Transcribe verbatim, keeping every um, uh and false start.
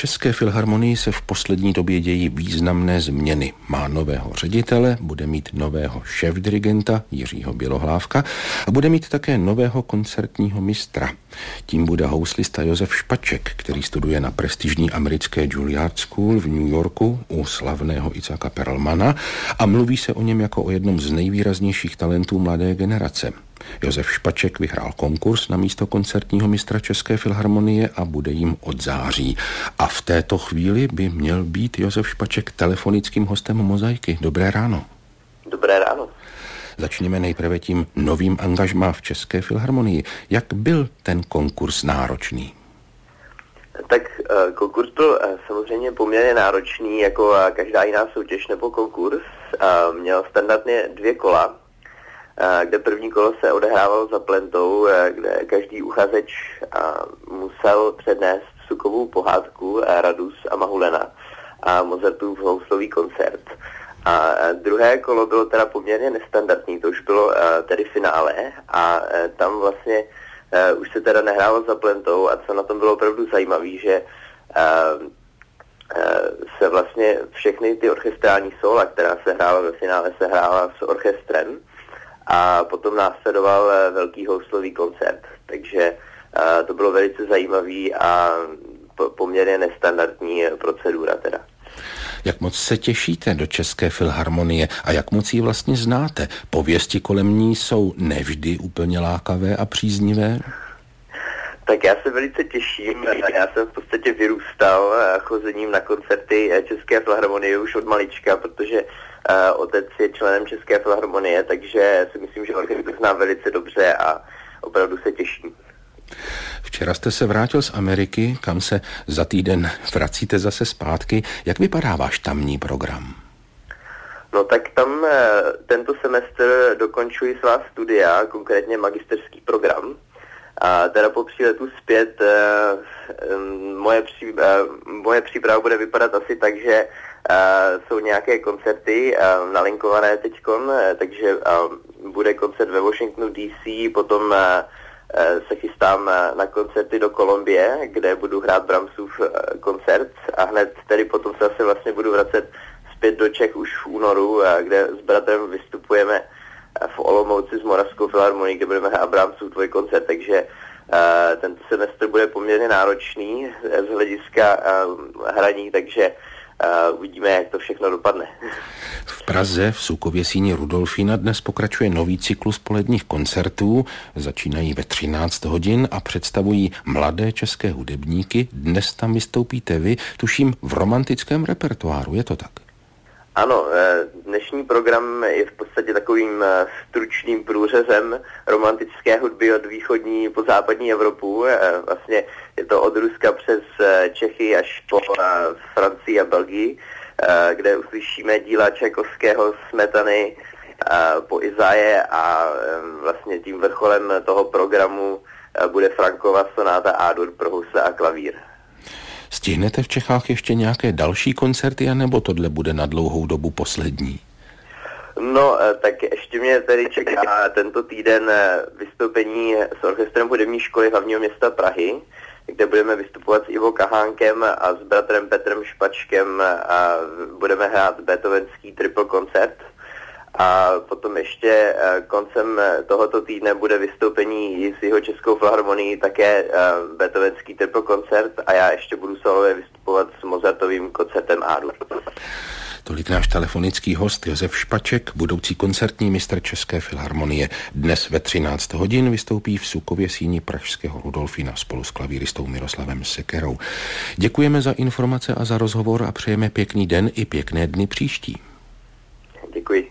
České filharmonii se v poslední době dějí významné změny. Má nového ředitele, bude mít nového šéfdirigenta Jiřího Bělohlávka a bude mít také nového koncertního mistra. Tím bude houslista Josef Špaček, který studuje na prestižní americké Juilliard School v New Yorku u slavného Isaaca Perlmana a mluví se o něm jako o jednom z nejvýraznějších talentů mladé generace. Josef Špaček vyhrál konkurs na místo koncertního mistra České filharmonie a bude jim od září. A v této chvíli by měl být Josef Špaček telefonickým hostem Mozaiky. Dobré ráno. Dobré ráno. Začněme nejprve tím novým angažmá v České filharmonii. Jak byl ten konkurs náročný? Tak konkurs byl samozřejmě poměrně náročný, jako každá jiná soutěž nebo konkurs. Měl standardně dvě kola, kde první kolo se odehrávalo za plentou, kde každý uchazeč musel přednést vsukovou pohádku Radus a Mahulena a Mozartův houslový koncert. A druhé kolo bylo teda poměrně nestandardní, to už bylo tedy finále a tam vlastně už se teda nehrálo za plentou a co na tom bylo opravdu zajímavé, že se vlastně všechny ty orchestrální sóla, která se hrála ve finále, se hrála s orchestrem a potom následoval velký houslový koncert, takže to bylo velice zajímavý a poměrně nestandardní procedura teda. Jak moc se těšíte do České filharmonie a jak moc ji vlastně znáte? Pověsti kolem ní jsou nevždy úplně lákavé a příznivé? Tak já se velice těším. Já jsem v podstatě vyrůstal chozením na koncerty České filharmonie už od malička, protože uh, otec je členem České filharmonie, takže si myslím, že orchestr znám velice dobře a opravdu se těším. Včera jste se vrátil z Ameriky, kam se za týden vracíte zase zpátky. Jak vypadá váš tamní program? No tak tam tento semestr dokončuji svá studia, konkrétně magisterský program. A teda po příletu zpět moje, pří, moje příprava bude vypadat asi tak, že jsou nějaké koncerty nalinkované teďkon, takže bude koncert ve Washingtonu D C, potom se chystám na koncerty do Kolumbie, kde budu hrát Brahmsův koncert a hned tedy potom se asi vlastně budu vracet zpět do Čech už v únoru, kde s bratrem vystupujeme v Olomouci s Moravskou filharmonií, kde budeme hrát Brahmsův tvoj koncert, takže tento semestr bude poměrně náročný z hlediska hraní, takže Uh, uvidíme, jak to všechno dopadne. V Praze v Sukově síni Rudolfína dnes pokračuje nový cyklus poledních koncertů. Začínají ve třináct hodin a představují mladé české hudebníky. Dnes tam vystoupíte vy, tuším v romantickém repertoáru, je to tak? Ano, dnešní program je v podstatě takovým stručným průřezem romantické hudby od východní po západní Evropu. Vlastně je to od Ruska přes Čechy až po Francii a Belgii, kde uslyšíme díla Čajkovského, Smetany, po Izaje a vlastně tím vrcholem toho programu bude Frankova sonáta A-dur pro housle a klavír. Stihnete v Čechách ještě nějaké další koncerty, anebo tohle bude na dlouhou dobu poslední? No, tak ještě mě tady čeká tento týden vystoupení s orchestrem hudební školy hlavního města Prahy, kde budeme vystupovat s Ivo Kahánkem a s bratrem Petrem Špačkem a budeme hrát beethovenský triple koncert. A potom ještě koncem tohoto týdne bude vystoupení s jeho Českou filharmonií, také beethovenský triple koncert a já ještě budu solově vystupovat s Mozartovým koncertem A-dur. Tolik náš telefonický host Josef Špaček, budoucí koncertní mistr České filharmonie. Dnes ve třináct hodin vystoupí v Sukově síni pražského Rudolfína spolu s klavíristou Miroslavem Sekerou. Děkujeme za informace a za rozhovor a přejeme pěkný den i pěkné dny příští. Děkuji.